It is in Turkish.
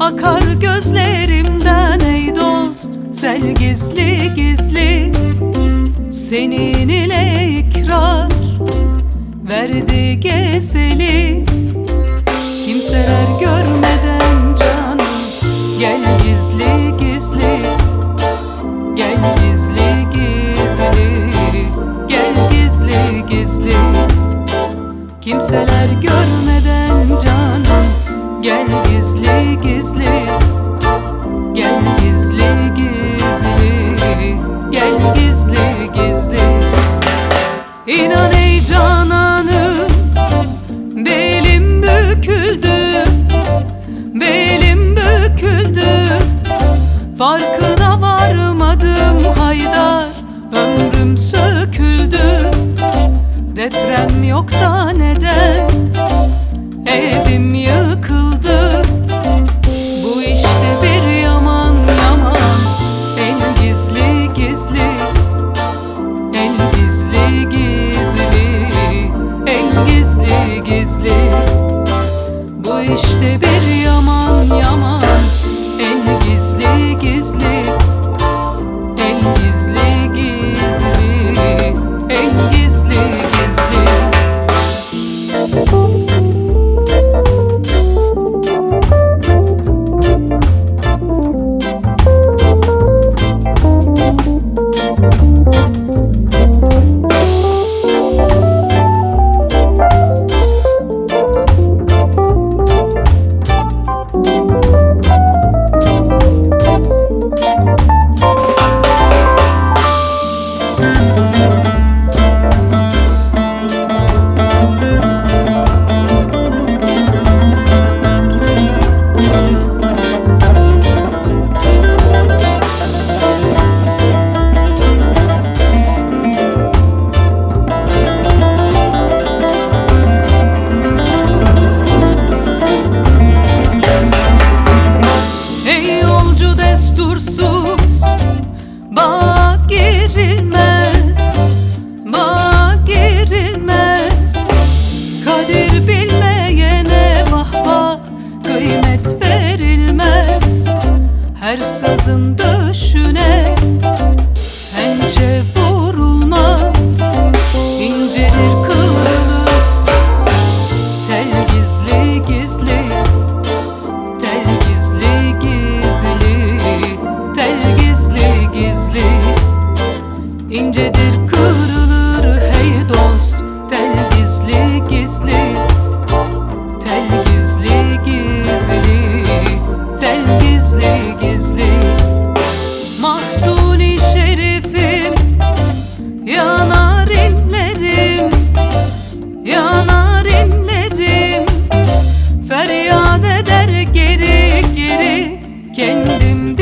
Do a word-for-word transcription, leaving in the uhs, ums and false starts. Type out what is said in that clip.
akar gözlerimden ey dost, sel gizli gizli. Senin ile ikrar verdi gezeli, kimseler görmeden canım. Gel gizli gizli, gel gizli gizli, gel gizli gizli. Kimseler görmeden canım, gel gizli gizli, gel gizli gizli, gel gizli gizli. İnan ey cananım, belim büküldü, belim büküldü. Farkına varmadım haydar, ömrüm söküldü. Deprem yok da neden evim yıkıldı? Bu işte bir yaman yaman, en gizli gizli, en gizli gizli, en gizli gizli. Bu işte bir yaman yaman, en gizli gizli, en gizli gizli, en gizli gizli. Destursuz bağa girilmez, bağa girilmez. Kadir bilmeyene vah vah, kıymet verilmez. Her sazın döşüne hence vurulmaz. İncedir kıvrılır tel gizli gizli, tel gizli gizli, tel gizli gizli. İncedir kırılır hey dost, tel gizli gizli, tel gizli gizli, tel gizli gizli. Mahsuni şerifim, yanar inlerim, yanar inlerim. Feryat eder geri geri, kendim